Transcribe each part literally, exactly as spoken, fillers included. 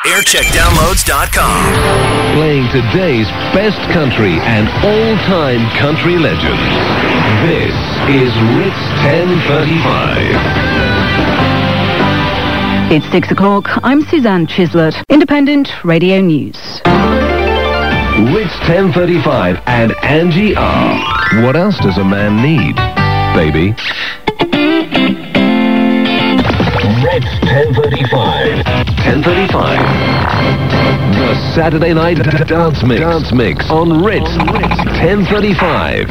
aircheck downloads dot com. Playing today's best country and all-time country legends. This is Ritz ten thirty-five. It's six o'clock. I'm Suzanne Chislett. Independent Radio News. Ritz ten thirty-five and Angie R. What else does a man need, baby? Ritz ten thirty-five. ten thirty-five. The Saturday night d- dance mix. Dance mix on Ritz. Ritz ten thirty-five.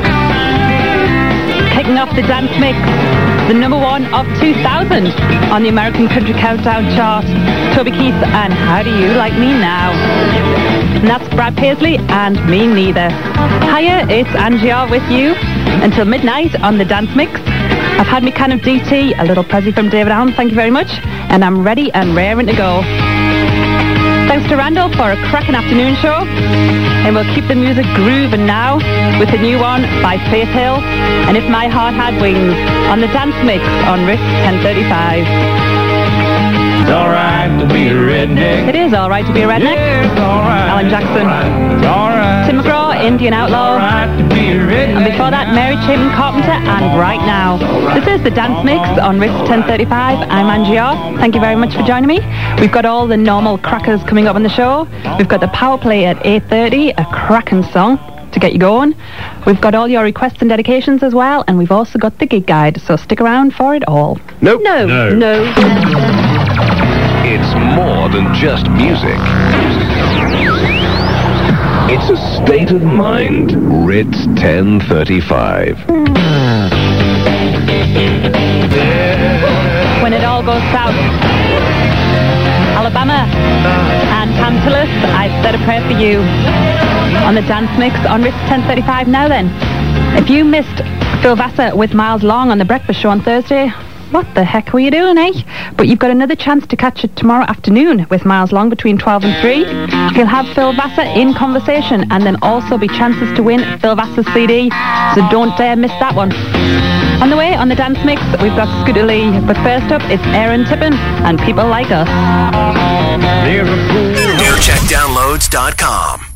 Kicking off the dance mix, the number one of two thousand on the American Country Countdown chart. Toby Keith and How Do You Like Me Now? And that's Brad Paisley and Me Neither. Hiya, it's Angie R with you until midnight on the dance mix. I've had me can of D T, a little pressie from David Allen, thank you very much, and I'm ready and raring to go. Thanks to Randall for a cracking afternoon show, and we'll keep the music grooving now with a new one by Faith Hill and If My Heart Had Wings on the dance mix on Ritz ten thirty-five. It's alright to be a redneck. It is alright to be a redneck. Yeah, it's alright. Alan Jackson. It's alright. Tim McGraw, Indian Outlaw. Alright to be a redneck. And before that, Mary Chapin Carpenter and Right Now. This is the dance mix on Ritz ten thirty-five. I'm Angie R. Thank you very much for joining me. We've got all the normal crackers coming up on the show. We've got the power play at eight thirty, a cracking song to get you going. We've got all your requests and dedications as well, and we've also got the gig guide, so stick around for it all. Nope. No, No. no. It's more than just music. It's a state of mind. Ritz ten thirty-five. When it all goes south, Alabama and Tantalus, I've said a prayer for you on the dance mix on Ritz ten thirty-five. Now then, if you missed Phil Vassar with Miles Long on the breakfast show on Thursday, what the heck were you doing, eh? But you've got another chance to catch it tomorrow afternoon with Miles Long between twelve and three. He'll have Phil Vassar in conversation, and then also be chances to win Phil Vassar's C D, so don't dare miss that one. On the way on the dance mix, we've got Scooter Lee, but first up, it's Aaron Tippin and People Like Us. aircheck downloads dot com.